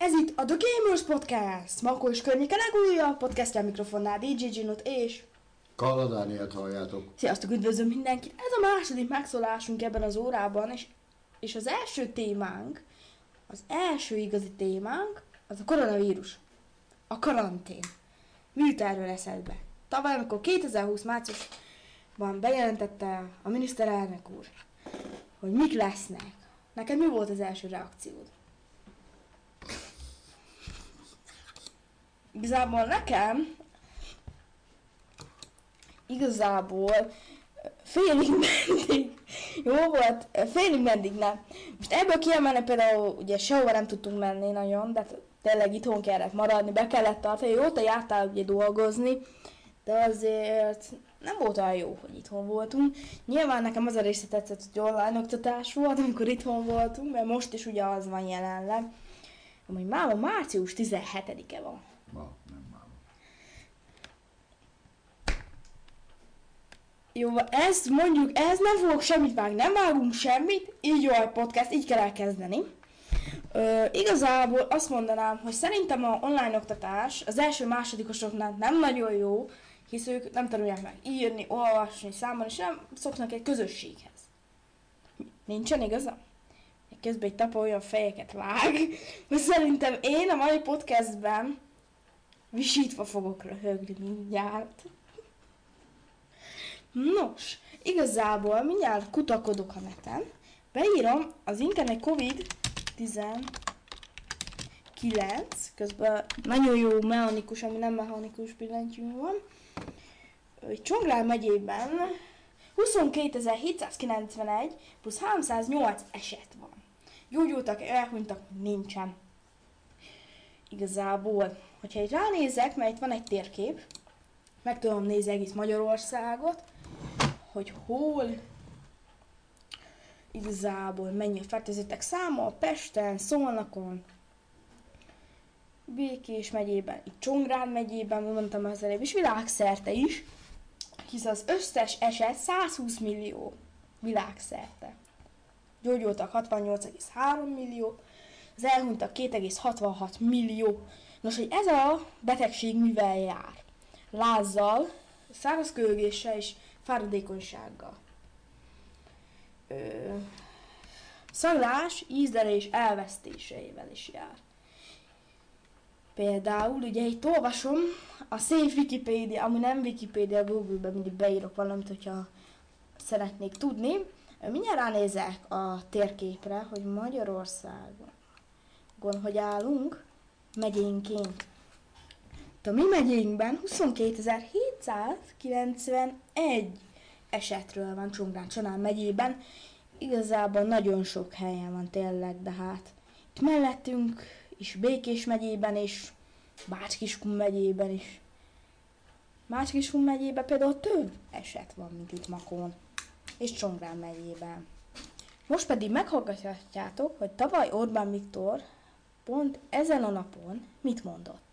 Ez itt a The Gamers Podcast! Makó és környéke legújabb podcastja mikrofonnál DJ Ginot és... Kalla Dánielt halljátok. Sziasztok, üdvözlöm mindenkit! Ez a második megszólásunk ebben az órában, és az első témánk, az első igazi témánk, az a koronavírus. A karantén. Mi jut erről eszedbe? Tavaly, amikor 2020 márciusban bejelentette a miniszterelnök úr, hogy mik lesznek. Neked mi volt az első reakciód? Igazából nekem, félig meddig jó volt, félig meddig nem. Most ebből kiemelni például, ugye sehova nem tudtunk menni nagyon, de tényleg itthon kellett maradni, be kellett tartani, jó, te jártál ugye dolgozni, de azért nem volt olyan jó, hogy itthon voltunk. Nyilván nekem az a része tetszett, hogy online oktatás volt, amikor itthon voltunk, mert most is ugye az van jelenleg. Amúgy máma március 17-e van. Ma, nem máma. Jó, ezt mondjuk, ehhez nem fogok semmit vágni, nem vágunk semmit, így jó a podcast, így kell elkezdeni. Igazából azt mondanám, hogy szerintem a online oktatás az első-másodikosoknál nem nagyon jó, hisz ők nem tanulják meg írni, olvasni, számolni, és nem szoknak egy közösséghez. Nincsen igaza? Közben egy tapa olyan fejeket vág, hogy szerintem én a mai podcastben visítva fogok röhögni mindjárt. Nos, igazából mindjárt kutakodok a neten, beírom az internet COVID-19, közben nagyon jó mechanikus, ami nem mechanikus billentyű van, Csongrád megyében 22.791 plusz 308 eset van. Gyógyultak, elhunytak, nincsen. Igazából, hogyha itt ránézek, mert itt van egy térkép, meg tudom nézni egész Magyarországot, hogy hol igazából mennyi a fertőzöttek száma, Pesten, Szolnokon, Békés megyében, itt Csongrád megyében, mondtam az előbb, és világszerte is, hisz az összes eset 120 millió világszerte. Gyógyultak 68,3 millió, az elhunytak 2,66 millió. Nos, hogy ez a betegség mivel jár? Lázzal, szárazkőgéssel és fáradékonysággal. Szaglás, ízlelés elvesztéseivel is jár. Például, ugye itt olvasom a szép Wikipédia, ami nem Wikipédia, Google-ben mindig beírok valamit, hogyha szeretnék tudni. Mindjárt ránézek a térképre, hogy Magyarországon hogy állunk megyénként. A mi megyénkben 22.791 esetről van Csongrád megyében. Igazából nagyon sok helyen van tényleg, de hát itt mellettünk is Békés megyében és Bács-Kiskun megyében is. Bács-Kiskun megyében például több eset van, mint itt Makón és Csongrád megyében. Most pedig meghallgathatjátok, hogy tavaly Orbán Viktor pont ezen a napon mit mondott.